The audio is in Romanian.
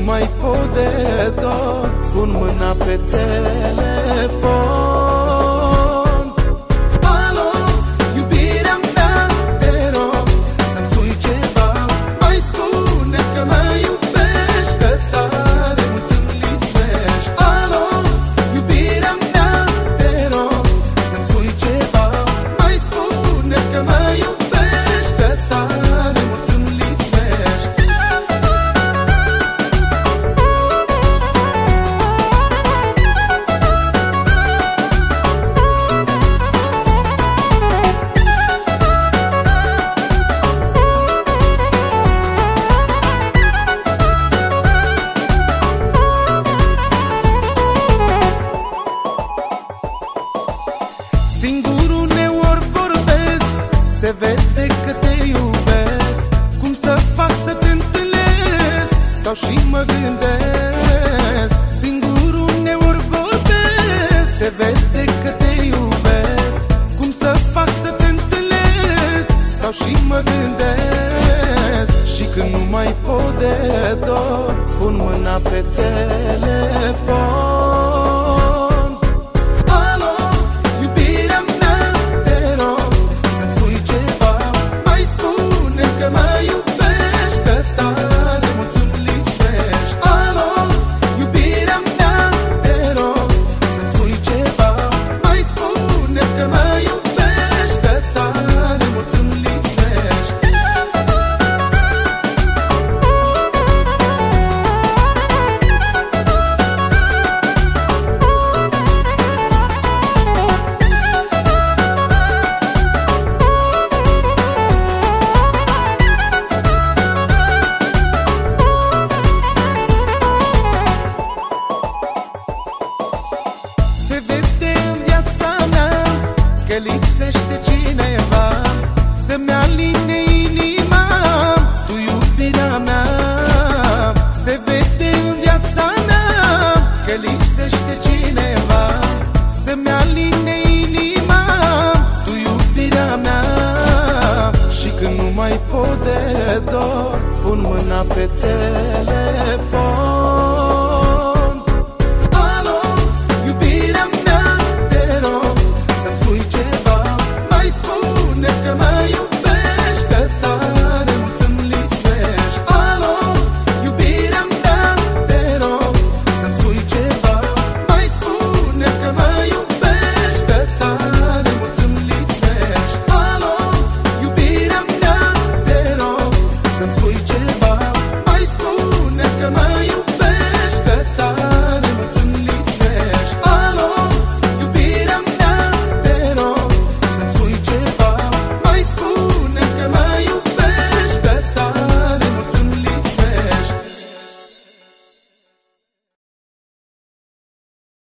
mai pot de dor, pun mâna pe telefon. Alo, iubirea mea, te rog să-mi spui ceva. Mai spune că mă iubești, că tare mult îmi lipsești. Alo, iubirea mea, te rog să-mi spui ceva. Mai spune că mă iubești, că tare mult îmi lipsești. Singur uneori vorbesc, se vede că te iubesc. Cum să fac să te întâlnesc? Stau și mă gândesc. Singur uneori vorbesc, se vede că te iubesc. Cum să fac să te întâlnesc? Stau și mă gândesc. Și când nu mai pot de dor, pun mâna pe telefon. Că lipsește cineva să-mi aline inima, tu iubirea mea. Se vede în viața mea că lipsește cineva să-mi aline inima, tu iubirea mea. Și când nu mai pot de dor, pun mâna pe telefon.